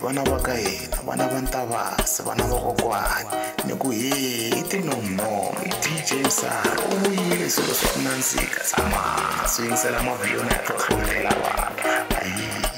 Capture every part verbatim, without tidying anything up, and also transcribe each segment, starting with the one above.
vana va ka hina vana va Ntavasi vana va kokwani ni ku hi tinomnomo hi D J Msari u vuyile swilo swa ku nandzika tshama swi yingisela mavhiliyoni ya hlohlotela vanhu ayi.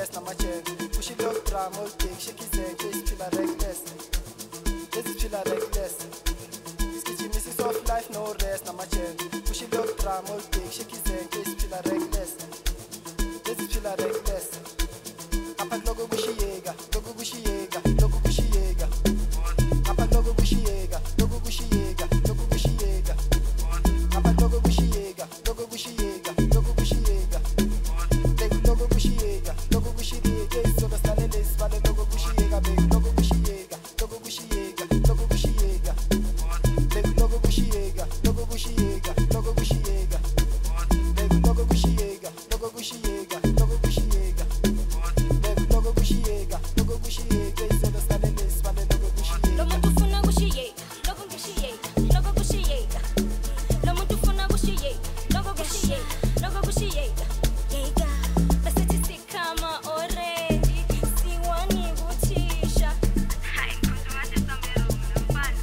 rest namajene pushi look drum all big shake izeke isiphila reckless isiphila reckless isigijimi soft life no rest namajene pushi look drum all big shake izeke isiphila reckless isiphila reckless apa logo kushiyeka logo kushiyeka logo kushiyeka apa logo kushiyeka logo kushiyeka logo kushiyeka apa logo kushiyeka logo kushiyeka logo kushiyeka logo kushiyeka logo kushiyeka isoka sale lesivale logo kushiyeka baby logo kushiyeka logo kushiyeka logo kushiyeka baby logo kushiyeka logo kushiyeka logo kushiyeka baby logo kushiyeka logo kushiyeka logo kushiyeka baby logo kushiyeka logo kushiyeka isoka sale lesivale logo kushiyeka lo muntu ufuna kushiyeka logo kushiyeka logo kushiyeka lo muntu ufuna kushiyeka logo kushiyeka logo kushiyeka yeka bese sikama already siwani kuthisha hayi kodwa manje sambero mfana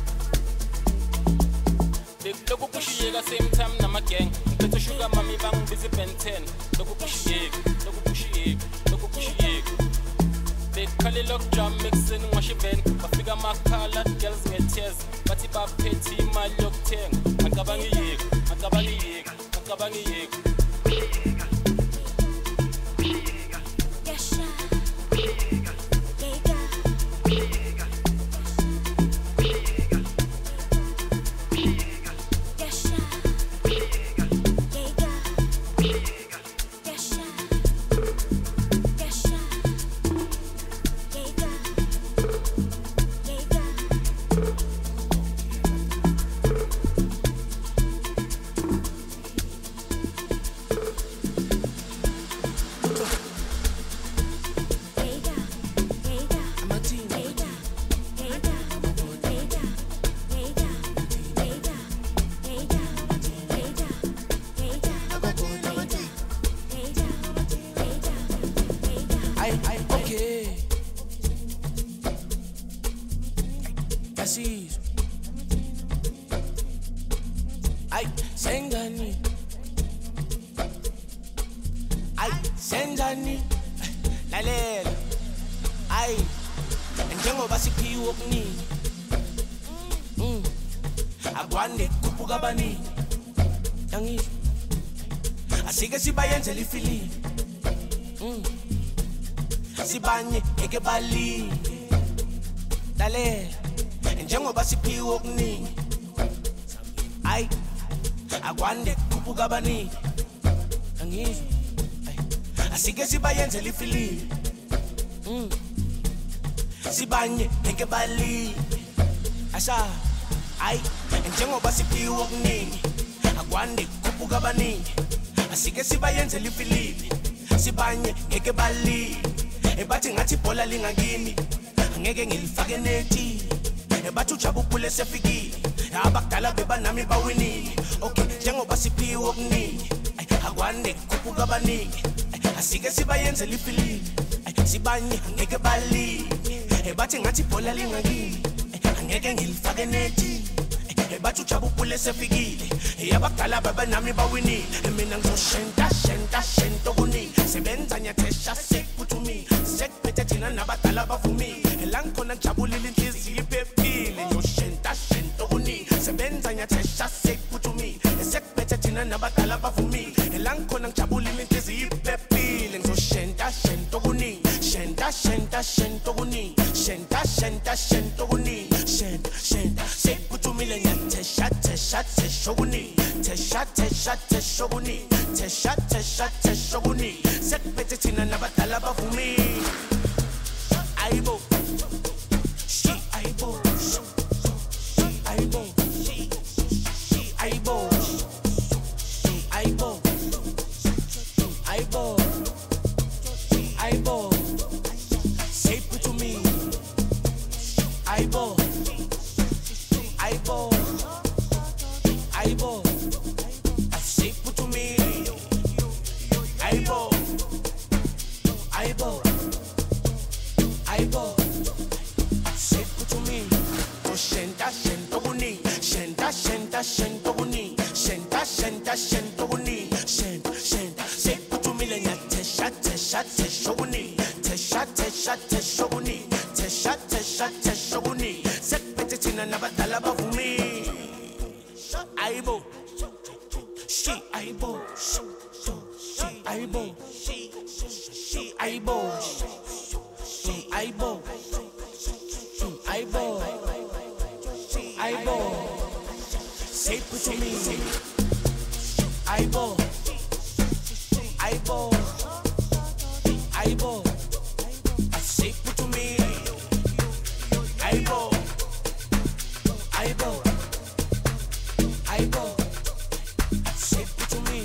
loku kushiyeka same time namagang ngiphethe sugar mami bangibisi ben ten loku kushiyeka loku kushiyeka loku kushiyeka bekhale lock drum mixing ngwashiven bafika makhala girls ngetears bathi baphethe imali yokuthenga acabanga iyeka acabanga iyeka acabanga iyeka yasha yeka yeka yasha yeka yasha yasha yeka yeka yeka yeka Amathini yeka yeka yeka yeka yeka yeka yeka yeka Ay, ay, okay. Así. Ay, sengani. Ay, senzani. Lalela. Ay, njengoba siphiwe okuningi. Mm. Akwande kuphuka abaningi. Yangizwa. Asike sibayenzele ifilimu. Mm. Sibanye ngeke balile. Lalela. Njengoba siphiwe okuningi. Ay, akwande kuphuka abaningi. Yangizwa. Ay, asike sibayenzele ifilimu. Mm. Sibanye ngeke balile. Asa. Ay, njengoba siphiwe okuningi. Akwande kuphuka abaningi. Asike sibayenzele ifilimu. Sibanye ngeke balile. Ebathi ngathi ibhola lingakini angeke ngilifake neti. Ebathi ujabuphule sefikile abakudala bebanami bawinile. Okay, njengoba siphiwe okuningi. Ay, akwande kuphuka abaningi. Ay, asike sibayenzele ifilimu. Ay, sibanye ngeke balile. Ebathi ngathi ibhola lingakini angeke ngilifake neti. Ebathi ujabuphule sefikile abakudala bebanami bawinile. Mina ngizoshenta shenta shenta okuningi. Sebenza nyathesha sekuthumi sekuphethe thina nabadala bavumile. La ngikhona ngijabulile inhliziyo iphephile. Ngiyoshenta shenta okuningi. Sebenza nyathesha sekuthumi sekuphethe thina nabadala bavumile. La ngikhona ngijabulile inhliziyo iphephile. Ngizoshenta shenta okuningi. Shenta shenta shenta okuningi. Shenta shenta shenta okuningi. Shenta shenta sekuthumile nyathesha thesha thesha okuningi. Thesha thesha thesha okuningi. Thesha thesha thesha okuningi. Sekuphethe thina nabadala bavumile. Aibo. She aibo. She aibo. She aibo. Aibo. Aibo. Aibo. Say put to me. Aibo. Aibo. Aibo. Say put to me. Aibo. Aibo. Aibo. Say put to me. Oh, shenta shenta uni. Shenta shenta shenta uni. Shenta shenta shenta uni. Shenta shenta. Say put to me. Lenya tesha tesha tesha uni. tesha tesha ubuni tesha tesha tesha ubuni sekuphethe thina nabadala bavumi ayibo she ayibo she ayibo she ayibo she ayibo ayibo ayibo say put to me ayibo ayibo ayibo I say put to me ayibo ayibo ayibo I say put to me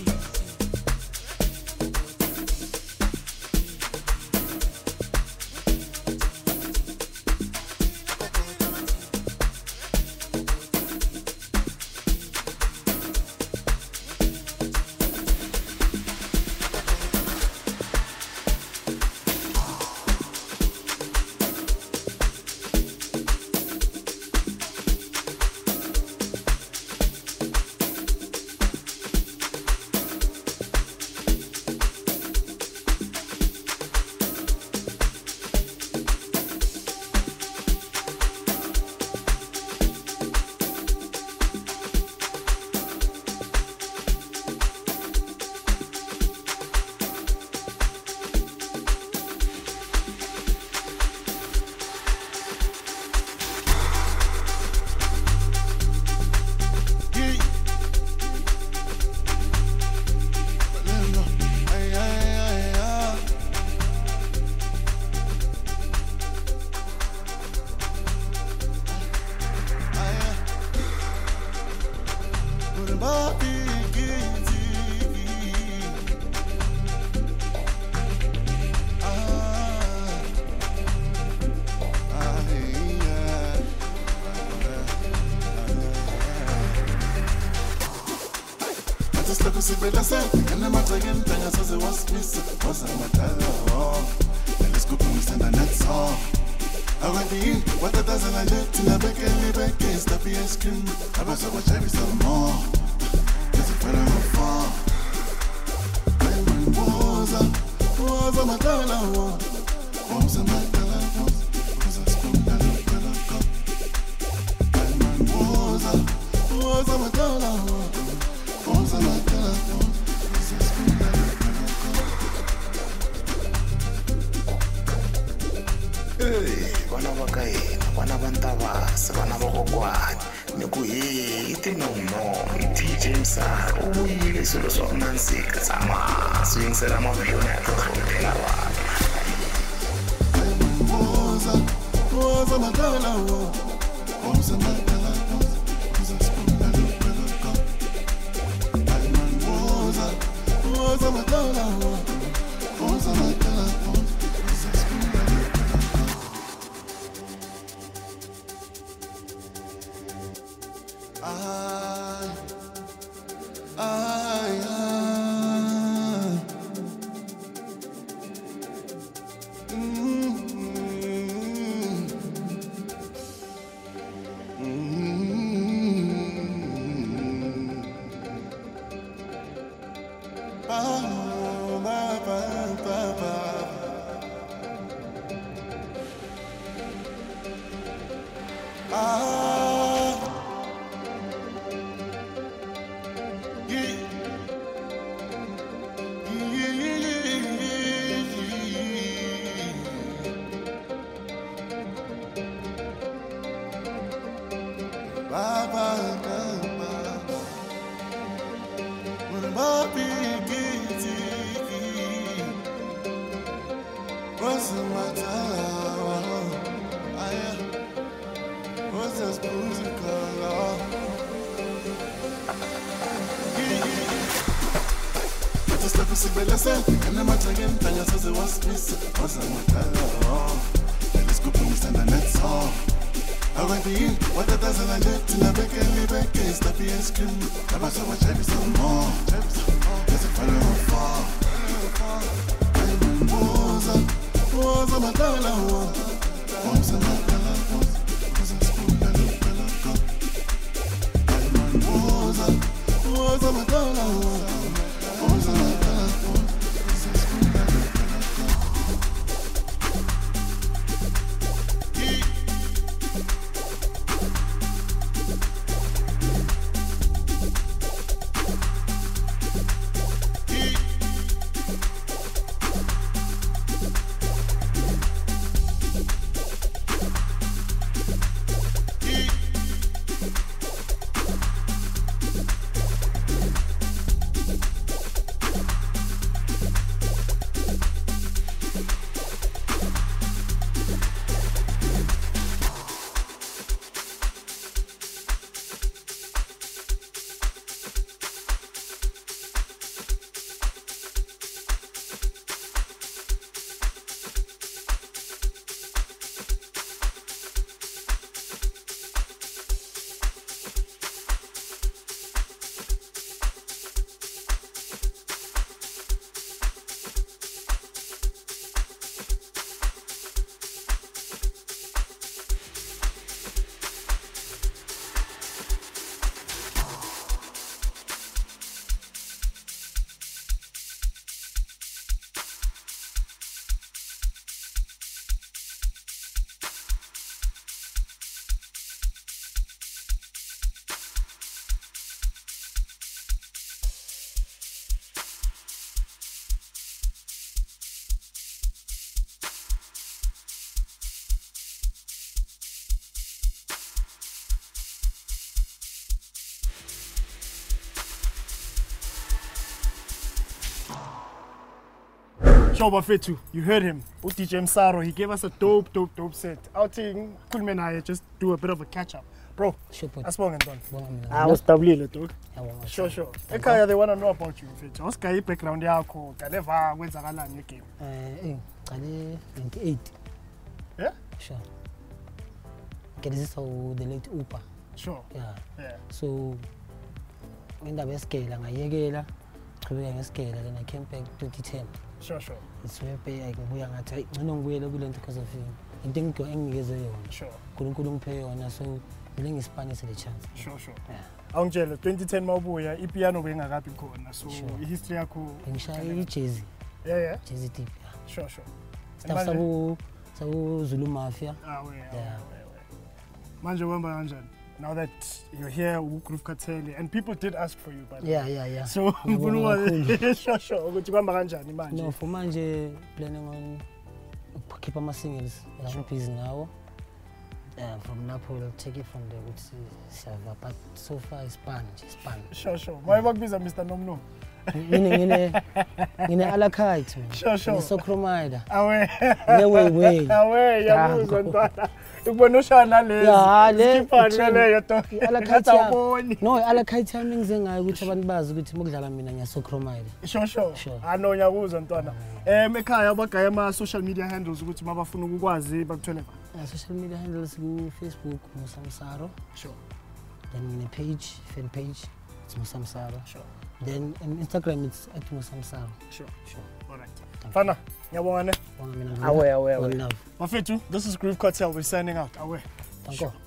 Sure, Bafetu, you heard him. U D J Msaro, he gave us a dope, dope, dope set. Outing, Kulmenaya, just do a bit of a catch up. Bro, Sure, put. asibonge Ntwana. Bonga mina. I was double dog. Yabonga. Sure, sure. Ekhaya, they want to know about you, Mfethu. Oscar, i background yakho, kaneva kwenzakalani game. Eh, eh, ngale ninety-eight. Yeah? Sure. Okay, this is how the late Upa. Sure. Yeah. Yeah. So indaba yesikela ngayekela qhubeka ngesikela then I came back twenty ten. Sure, sure. It's where pay ngibuya ngathi hayi ngcono ngibuyele kule nto because of yini. Into engiko enginikeze yona. Sure. uNkulunkulu ngiphe yona so ngile ngispanise le chance. Sure, sure. Yeah. Awungitshela twenty ten mawubuya ipiano bengakabi khona so Sure. ihistory yakho Ngishaya i-jazz, yeah yeah jazz deep. Yeah. sure sure Stuff sabu sabu Zulu Mafia. ah we Yeah. manje wamba kanjani now that you're here with Groove Cartel and people did ask for you but Yeah, yeah, yeah. so ngifuna Ngiyabonga ukwazi sure sure ukuthi kwamba kanjani manje No, for manje planning on keep my singles. I'm Sure. busy now. Uh, from Napoli, we'll take it from there with Sava, but so far it's span, span. sure sure why bakubiza Mister Nomno Ngine ngine ngine alakite man. Sure, sure. Ngine socromider. awe Ne way way. awe yabuza Ntwana ukubona ushana lezi Ya, le- Skipani leyo to Alakite. awuboni No, alakite yami ngize ngayo ukuthi abantu bazi ukuthi mokudlala mina ngiya socromider. sure sure Sure. anonya kuza Ntwana em ekhaya abagaya ama social media handles ukuthi mabafuna ukukwazi bakuthole ba Uh, social media handles ku Facebook Musamsaro. sure Then ngine page, fan page, it's Musamsaro. sure Then on Instagram it's at Musamsaro. sure Sure. all right fana ngiyabonga ne Bonga mina. Awe, awe, awe. One love. Mafethu, this is Groove Cartel. We're signing out. Awe. Thank you.